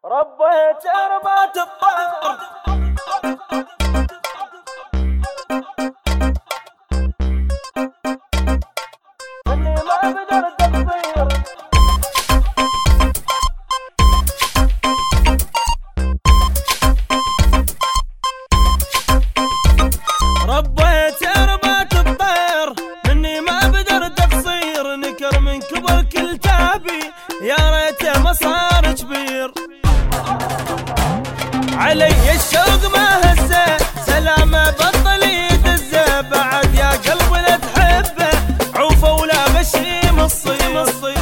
ربيت أربعة الطير إني ما قدرت أطير. ربيت أربعة الطير مني ما قدرت أقصير، نكر من كبر كلتابي يا ريته ما صار كبير. علي الشوق ما هزه سلامه بطل يدزه، بعد يا قلبي لا تحبه عوفه ولا غشيم الصير.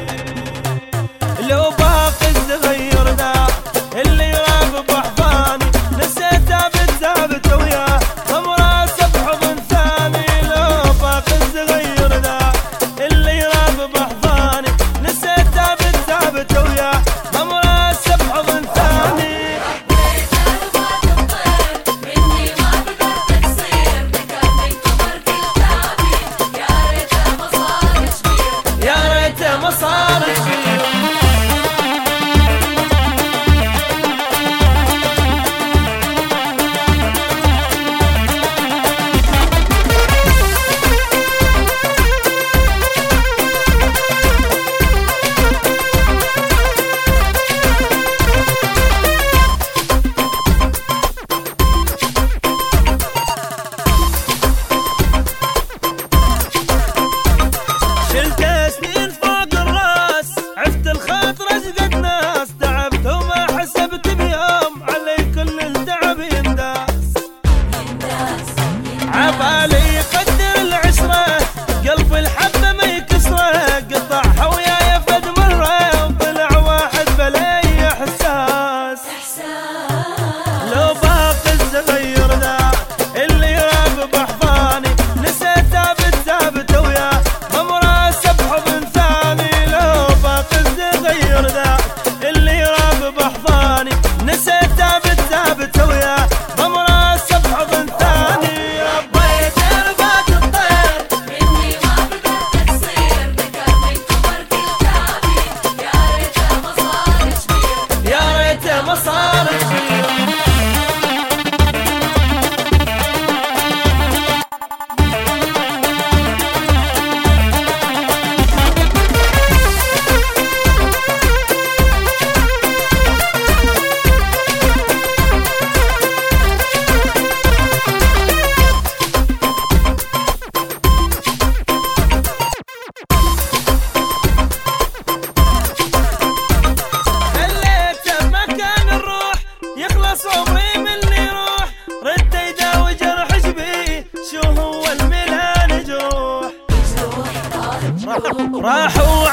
لو باقي الصغير ذا اللي راب بحضاني نسيته بالثابت وياه غمراس بحضن ثاني. لو باقي الصغير ذا اللي راب بحضاني نسيته بالثابت وياه غمراس بحضن ثاني. ما صار كبير. شلت سنين فوق الراس عفت الخاطر اشقد ناس، تعبت وما حسبت بيوم علي كل التعب ينداس. عبالي يقدر العشرة قلب الحبة ما يكسره، قطعها وياي فد مرة وطلع واحد بلي احساس. لو باقي الصغير ذا اللي راب بحضاني نسيته بالثابت وياه غمراس بحضن ثاني. لو باقي الصغير ذا اللي راب بحضاني نسيته بالثابت وياه غمراس بحضن ثاني. ربيت أربعة الطير مني ما قدرت تصير، نكر من كبر كلتابي يا ريته ما صار كبير. يا ريته ما صار كبير. خليته بمكان الروح يخلص عمري من اللي يروح، رده يداوي جرح جبيه شو هو الميلان جروح. راح هو